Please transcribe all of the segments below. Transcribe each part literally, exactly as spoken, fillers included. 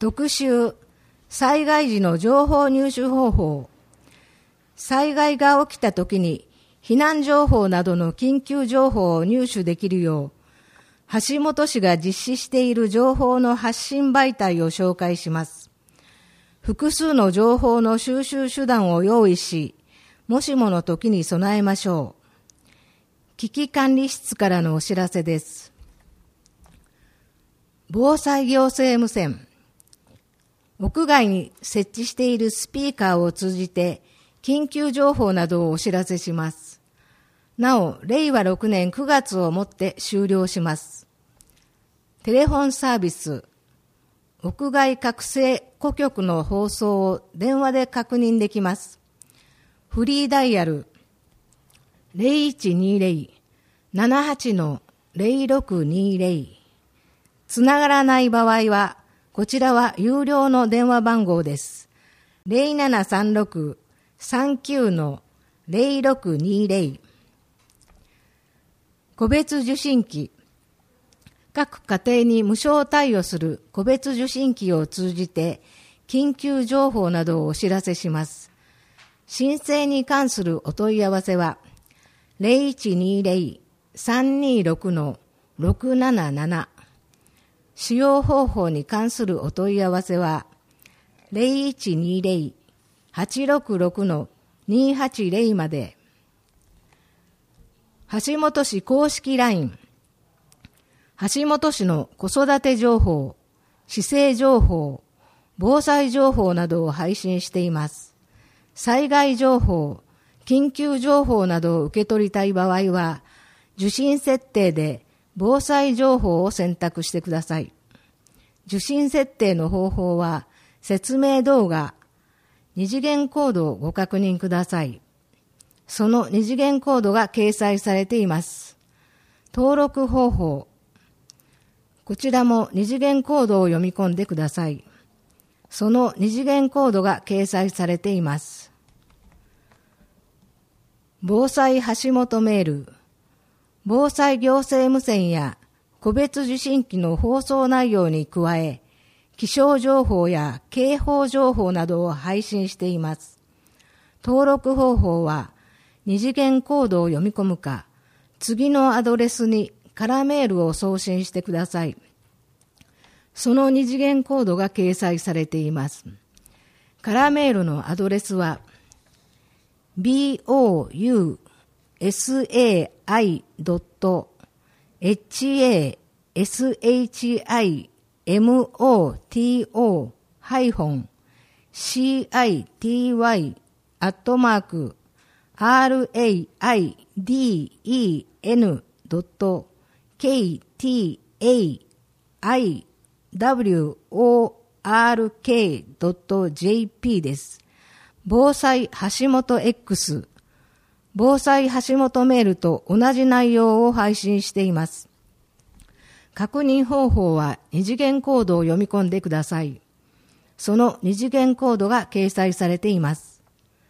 特集、災害時の情報入手方法。災害が起きたときに避難情報などの緊急情報を入手できるよう、橋本市が実施している情報の発信媒体を紹介します。複数の情報の収集手段を用意し、もしもの時に備えましょう。危機管理室からのお知らせです。防災行政無線。屋外に設置しているスピーカーを通じて緊急情報などをお知らせします。なお、れいわろくねんくがつをもって終了します。テレフォンサービス。屋外各制顧局の放送を電話で確認できます。フリーダイヤル ゼロいちにゼロ ななはち ゼロろくにゼロ。つながらない場合は、こちらは有料の電話番号です。ゼロななさんろく さんきゅう ゼロろくにゼロ。個別受信機。各家庭に無償貸与する個別受信機を通じて緊急情報などをお知らせします。申請に関するお問い合わせはゼロいちにゼロ さんにろく ろくなななな。使用方法に関するお問い合わせはゼロいちにゼロ はちろくろく にはちゼロまで。橋本市公式 ライン。橋本市の子育て情報、市政情報、防災情報などを配信しています。災害情報、緊急情報などを受け取りたい場合は、受信設定で防災情報を選択してください。受信設定の方法は、説明動画、二次元コードをご確認ください。その二次元コードが掲載されています。登録方法、こちらも二次元コードを読み込んでください。その二次元コードが掲載されています。防災橋本メール。防災行政無線や個別受信機の放送内容に加え、気象情報や警報情報などを配信しています。登録方法は二次元コードを読み込むか、次のアドレスにカラーメールを送信してください。その二次元コードが掲載されています。カラーメールのアドレスは ビーオーユーエスエーアイドットエイチエーエスエイチアイエムオーティーオーハイフンシーアイティーワイアットマークアールエーアイディーイーエヌドットケーティーエーアイダブリューオーアールケードットジェーピー です。防災橋本 X、防災橋本メールと同じ内容を配信しています。確認方法は二次元コードを読み込んでください。その二次元コードが掲載されています。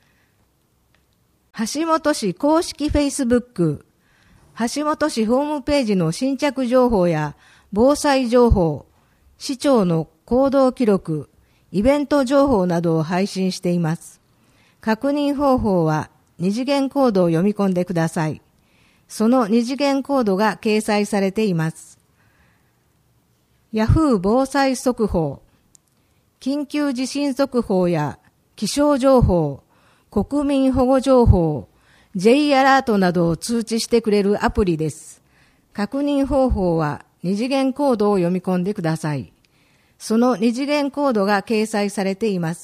橋本市公式 Facebook、橋本市ホームページの新着情報や防災情報、市長の行動記録、イベント情報などを配信しています。確認方法は二次元コードを読み込んでください。その二次元コードが掲載されています。ヤフー防災速報、緊急地震速報や気象情報、国民保護情報、J アラートなどを通知してくれるアプリです。確認方法は二次元コードを読み込んでください。その二次元コードが掲載されています。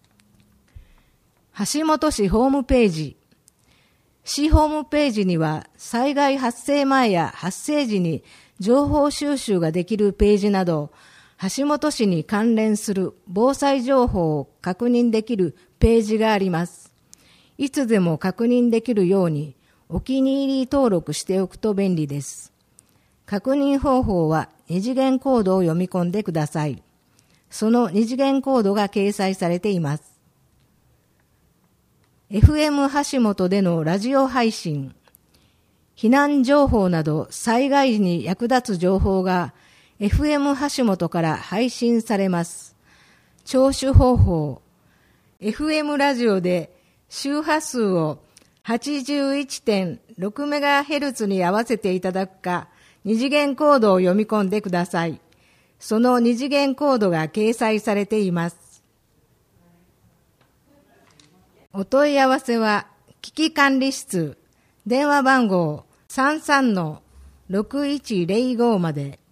橋本市ホームページ。市ホームページには災害発生前や発生時に情報収集ができるページなど、橋本市に関連する防災情報を確認できるページがあります。いつでも確認できるようにお気に入り登録しておくと便利です。確認方法は二次元コードを読み込んでください。その二次元コードが掲載されています。エフエム 橋本でのラジオ配信、避難情報など災害時に役立つ情報が エフエム 橋本から配信されます。 聴取方法、エフエム ラジオで周波数を はちじゅういってんろくメガヘルツ に合わせていただくか、二次元コードを読み込んでください。その二次元コードが掲載されています。お問い合わせは、危機管理室、電話番号 さんさんのろくいちゼロご まで。